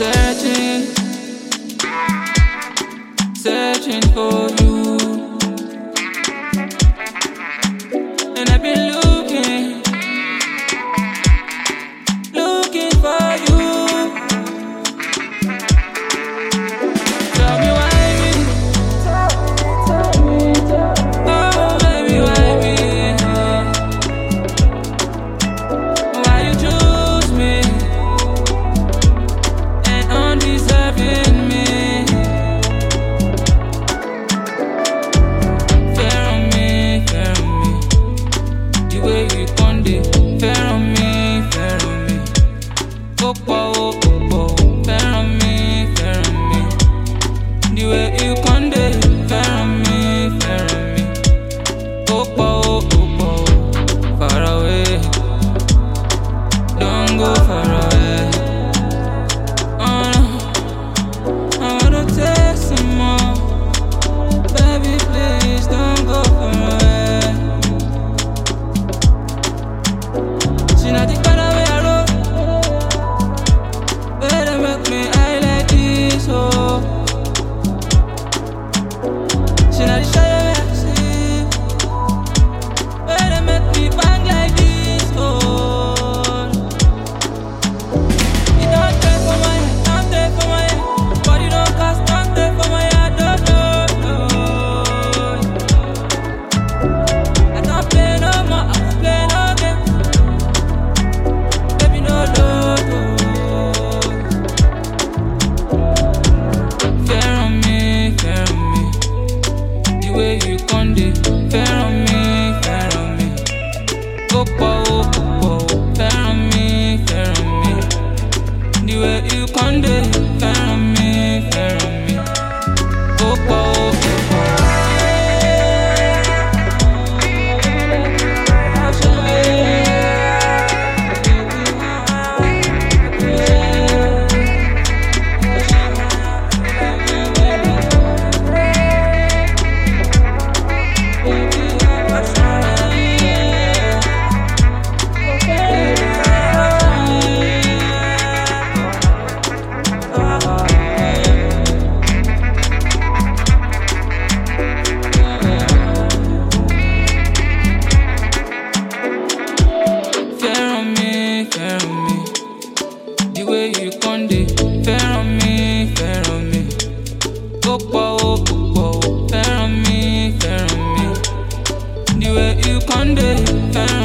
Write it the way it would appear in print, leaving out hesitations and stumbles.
searching, searching for you. And I've been looking, looking for you. Tell me why me, oh baby, why me? Why you choose me and undeserving me? Fair on me, the way you conde. Fair on me, oh, fair on me, the way you conde. Fair on me, oh, far away, don't go far away. Oh no, I wanna take some more, baby, please don't go far away. She not the kind of way I roll, better make me eye like this, oh. She not the shy way I see, better make me bang like this, oh. You don't take for my head, don't take for my head, but you don't cast, don't take for my head, no. I don't play no more, I don't play no game, baby, no. Fair on me, the way you conde. Fair on me, oh, fair on me, the way you conde. Fair on me, oh. The way you conde. Fair on me, oh, fair on me, the way you conde. Fair